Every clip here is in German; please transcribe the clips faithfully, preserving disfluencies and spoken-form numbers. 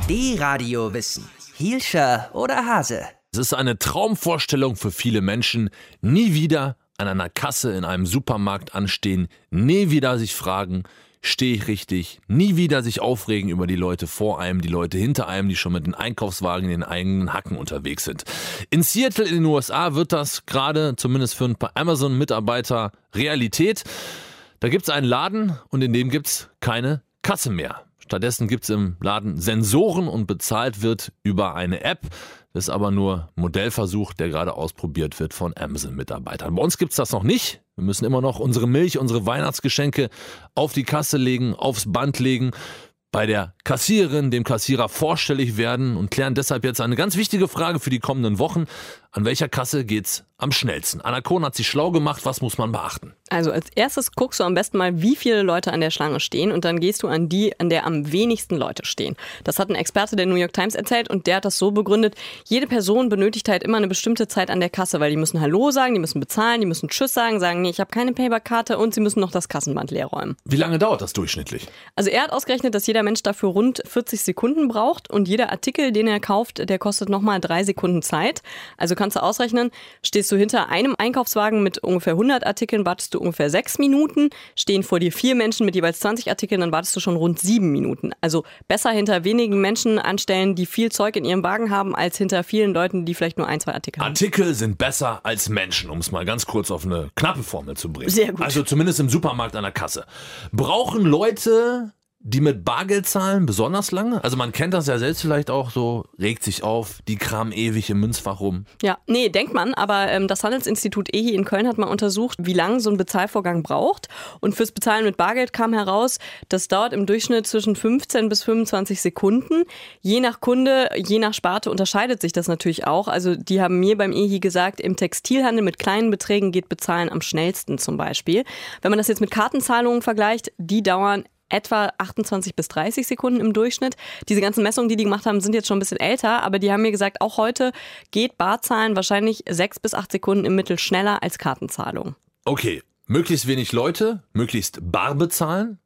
D-Radio Wissen. Hielscher oder Hase? Es ist eine Traumvorstellung für viele Menschen, nie wieder an einer Kasse in einem Supermarkt anstehen, nie wieder sich fragen, stehe ich richtig, nie wieder sich aufregen über die Leute vor einem, die Leute hinter einem, die schon mit den Einkaufswagen in den eigenen Hacken unterwegs sind. In Seattle in den U S A wird das gerade, zumindest für ein paar Amazon-Mitarbeiter, Realität. Da gibt es einen Laden und in dem gibt es keine Kasse mehr. Stattdessen gibt es im Laden Sensoren und bezahlt wird über eine App. Das ist aber nur ein Modellversuch, der gerade ausprobiert wird von Amazon-Mitarbeitern. Bei uns gibt es das noch nicht. Wir müssen immer noch unsere Milch, unsere Weihnachtsgeschenke auf die Kasse legen, aufs Band legen, bei der Kassiererin, dem Kassierer vorstellig werden und klären deshalb jetzt eine ganz wichtige Frage für die kommenden Wochen. An welcher Kasse geht's am schnellsten? Anna Kohn hat sich schlau gemacht. Was muss man beachten? Also als erstes guckst du am besten mal, wie viele Leute an der Schlange stehen und dann gehst du an die, an der am wenigsten Leute stehen. Das hat ein Experte der New York Times erzählt und der hat das so begründet, jede Person benötigt halt immer eine bestimmte Zeit an der Kasse, weil die müssen Hallo sagen, die müssen bezahlen, die müssen Tschüss sagen, sagen, nee, ich habe keine Payback-Karte und sie müssen noch das Kassenband leer räumen. Wie lange dauert das durchschnittlich? Also er hat ausgerechnet, dass jeder Mensch dafür rund vierzig Sekunden braucht und jeder Artikel, den er kauft, der kostet nochmal drei Sekunden Zeit. Also kannst du ausrechnen, stehst du hinter einem Einkaufswagen mit ungefähr hundert Artikeln, wartest du ungefähr sechs Minuten, stehen vor dir vier Menschen mit jeweils zwanzig Artikeln, dann wartest du schon rund sieben Minuten. Also besser hinter wenigen Menschen anstellen, die viel Zeug in ihrem Wagen haben, als hinter vielen Leuten, die vielleicht nur ein, zwei Artikel haben. Artikel sind besser als Menschen, um es mal ganz kurz auf eine knappe Formel zu bringen. Sehr gut. Also zumindest im Supermarkt an der Kasse. Brauchen Leute, die mit Bargeld zahlen, besonders lange? Also man kennt das ja selbst vielleicht auch so, regt sich auf, die kramen ewig im Münzfach rum. Ja, nee, denkt man, aber ähm, das Handelsinstitut E H I in Köln hat mal untersucht, wie lange so ein Bezahlvorgang braucht. Und fürs Bezahlen mit Bargeld kam heraus, das dauert im Durchschnitt zwischen fünfzehn bis fünfundzwanzig Sekunden. Je nach Kunde, je nach Sparte unterscheidet sich das natürlich auch. Also die haben mir beim E H I gesagt, im Textilhandel mit kleinen Beträgen geht Bezahlen am schnellsten zum Beispiel. Wenn man das jetzt mit Kartenzahlungen vergleicht, die dauern etwa achtundzwanzig bis dreißig Sekunden im Durchschnitt. Diese ganzen Messungen, die die gemacht haben, sind jetzt schon ein bisschen älter, aber die haben mir gesagt, auch heute geht Barzahlen wahrscheinlich sechs bis acht Sekunden im Mittel schneller als Kartenzahlung. Okay, möglichst wenig Leute, möglichst bar bezahlen.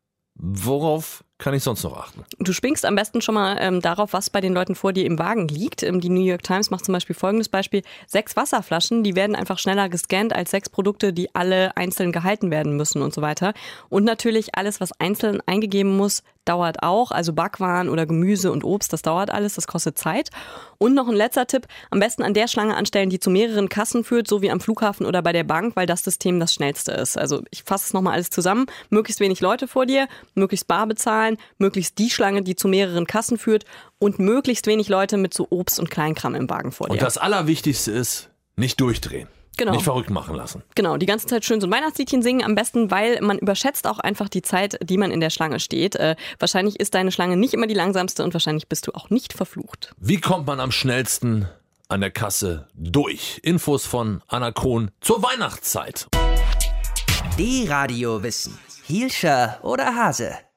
Worauf kann ich sonst noch achten? Du springst am besten schon mal ähm, darauf, was bei den Leuten vor dir im Wagen liegt. Ähm, die New York Times macht zum Beispiel folgendes Beispiel. Sechs Wasserflaschen, die werden einfach schneller gescannt als sechs Produkte, die alle einzeln gehalten werden müssen und so weiter. Und natürlich alles, was einzeln eingegeben muss, dauert auch. Also Backwaren oder Gemüse und Obst, das dauert alles, das kostet Zeit. Und noch ein letzter Tipp, am besten an der Schlange anstellen, die zu mehreren Kassen führt, so wie am Flughafen oder bei der Bank, weil das System das schnellste ist. Also ich fasse es nochmal alles zusammen. Möglichst wenig Leute vor dir, möglichst bar bezahlen, möglichst die Schlange, die zu mehreren Kassen führt und möglichst wenig Leute mit so Obst und Kleinkram im Wagen vor dir. Und das Allerwichtigste ist, nicht durchdrehen. Genau. Nicht verrückt machen lassen. Genau, die ganze Zeit schön so ein Weihnachtsliedchen singen, am besten, weil man überschätzt auch einfach die Zeit, die man in der Schlange steht. Äh, wahrscheinlich ist deine Schlange nicht immer die langsamste und wahrscheinlich bist du auch nicht verflucht. Wie kommt man am schnellsten an der Kasse durch? Infos von Anna Kohn zur Weihnachtszeit. D-Radio Wissen. Hielscher oder Hase?